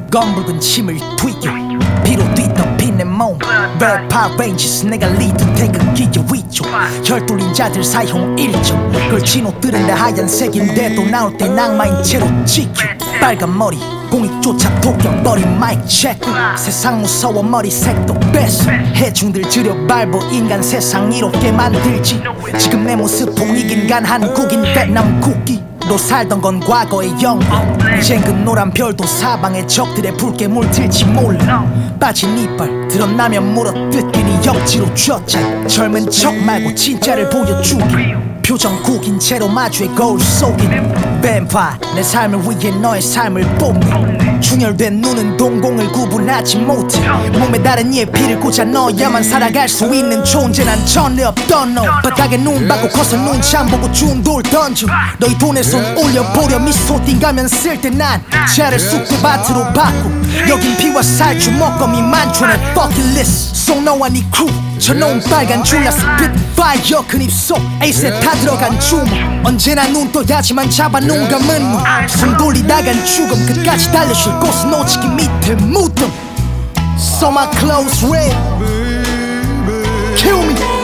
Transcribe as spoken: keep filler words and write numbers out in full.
검붉은 침을 튀겨 피로 뒤덮인 내 몸 Red Power Rangers 내가 리드 태극기의 위쪽 혈 뚫린 자들 사용 일정 걸친 옷들은 다 하얀색인데도 나올 땐 악마인 채로 찍혀 빨간 머리 공이 쫓아 독겨버린 마이크 체크 세상 무서워 머리색도 뺐어 해충들 들여밟어 인간 세상 이롭게 만들지 지금 내 모습 봉익인간 한국인 베트남 국기 로 살던 건 과거의 영웅 이젠 그 노란 별도 사방에 적들의 붉게 물들지 몰라 빠진 이빨 드러나면 물어뜯기니 역지로 쥐었잖아 젊은 척 말고 진짜를 보여주기 표정 구긴 채로 마주해 거울 속인 뱀파 내 삶을 위해 너의 삶을 뽐내 충혈된 눈은 동공을 구분하지 못해 몸에 다른 이의 피를 꽂아 넣어야만 살아갈 수 있는 존재 난 전혀 없던 너 바닥에 눈 박고 커서 눈치 안 보고 준 돌 던져 너희 돈에 손 올려보려 미소 띵가면 쓸 때 난 차를 쑥대밭으로 바꾸 여긴 피와 살 주먹검이 만촌의 fucking list 속 너와 네 crew 저놈 빨간 줄라 스피드 파이어 큰 입속 에이셋 다 들어간 주먹 언제나 눈 떠야지만 잡아 눈 감은 눈숨 돌리다간 죽음 끝까지 달려쉴 곳은 오지기 밑에 묻음 So my clothes red Kill me